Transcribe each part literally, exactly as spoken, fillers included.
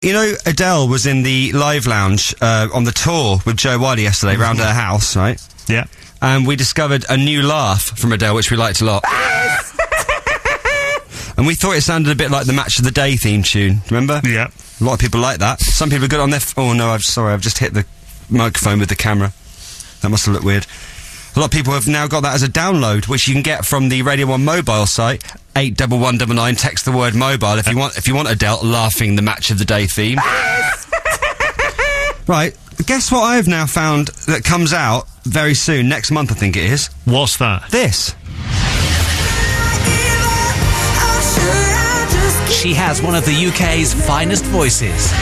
You know, Adele was in the live lounge uh, on the tour with Joe Wiley yesterday, round her house, right? Yeah. And we discovered a new laugh from Adele, which we liked a lot. And we thought it sounded a bit like the Match of the Day theme tune. Remember? Yeah. A lot of people like that. Some people are good on their... F oh, no, I'm sorry, I've just hit the microphone with the camera. That must have looked weird. A lot of people have now got that as a download, which you can get from the Radio one mobile site, eight one one nine nine, text the word mobile if you want if you want Adele laughing the Match of the Day theme. Right, guess what I've now found that comes out very soon, next month I think it is. What's that? This. She has one of the U K's finest voices.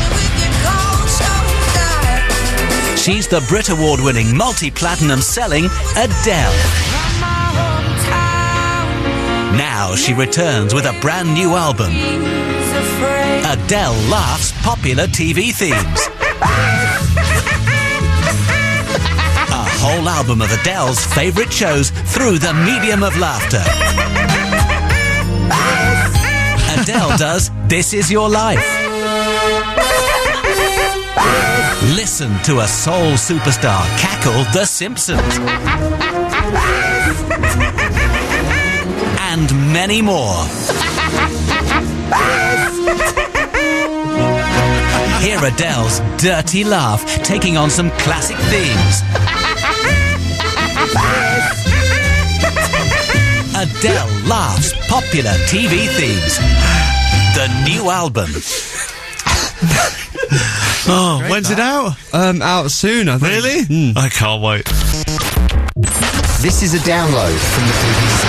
She's the Brit Award-winning, multi-platinum selling Adele. Now she returns with a brand new album. Adele laughs popular T V themes. A whole album of Adele's favourite shows through the medium of laughter. Adele does This Is Your Life. Listen to a soul superstar cackle The Simpsons. And many more. Hear Adele's dirty laugh taking on some classic themes. Adele laughs popular T V themes. The new album. Oh, Great when's that. it out? Um, out soon, I think. Really? Mm. I can't wait. This is a download from the B B C.